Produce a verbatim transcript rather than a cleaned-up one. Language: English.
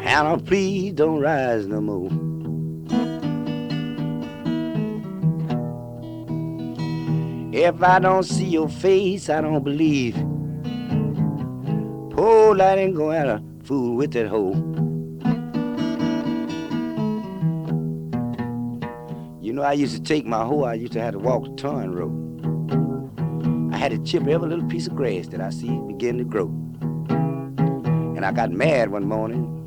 Hannah, please don't rise no more. If I don't see your face, I don't believe. Poor light ain't gonna have a fool with that hoe. You know, I used to take my hoe, I used to have to walk the turn road. I had to chip every little piece of grass that I see begin to grow. And I got mad one morning